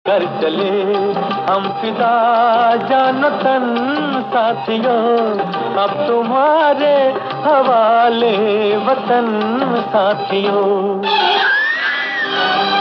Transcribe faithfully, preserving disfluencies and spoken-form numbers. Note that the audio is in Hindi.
कर चले हम फिदा जानो तन साथियों, अब तुम्हारे हवाले वतन साथियों।